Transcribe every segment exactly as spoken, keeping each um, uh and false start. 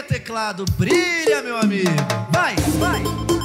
teclado, brilha, meu amigo. Vai, vai.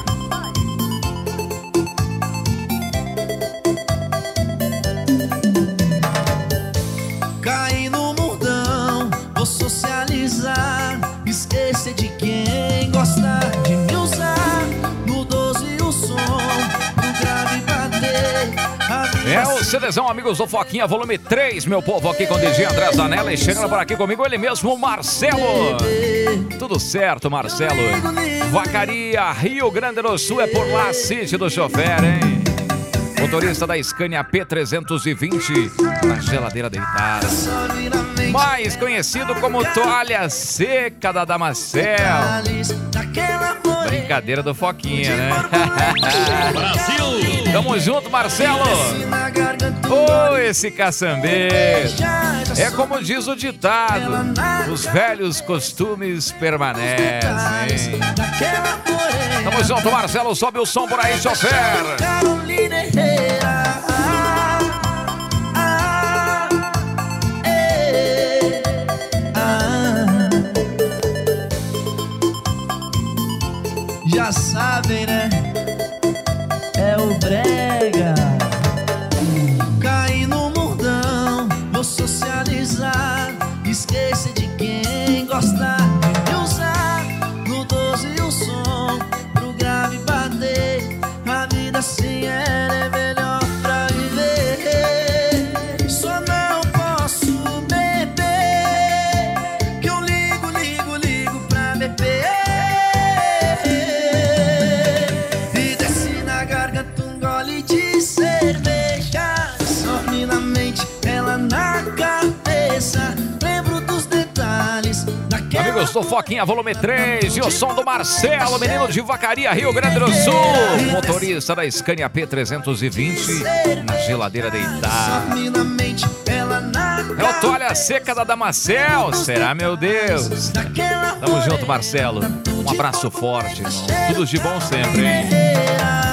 Caí no mundão, vou socializar, esquecer de quem gosta de me usar. No doze o som, no grave bater. É o CDzão, amigos do Foquinha, volume três, meu povo, aqui com o D J André Zanella. E chegando por aqui comigo, ele mesmo, Marcelo. Tudo certo, Marcelo. Vacaria, Rio Grande do Sul, é por lá, City do chofer, hein? Motorista da Scania P trezentos e vinte, na geladeira deitada. Mais conhecido como toalha seca da Damacel. Brincadeira do Foquinha, né? Brasil! Tamo junto, Marcelo! Ô, oh, esse caçambeiro! É como diz o ditado, os velhos costumes permanecem. Tamo junto, Marcelo, sobe o som por aí, chofer! Já sabem, né? É o brega. Caí no mundão, vou socializar, esquecer de quem gosta de me usar. No doze o som, pro grave bater. A vida assim é melhor pra viver. Só não posso beber, que eu ligo, ligo, ligo pra beber. Amigos do Foquinha, volume três, e o som do Marcelo, menino de Vacaria, Rio Grande do Sul, motorista da Scania P trezentos e vinte, na geladeira deitada. É o toalha seca da Damacel, será, meu Deus? Tamo junto, Marcelo, um abraço forte, irmão. Tudo de bom sempre, hein?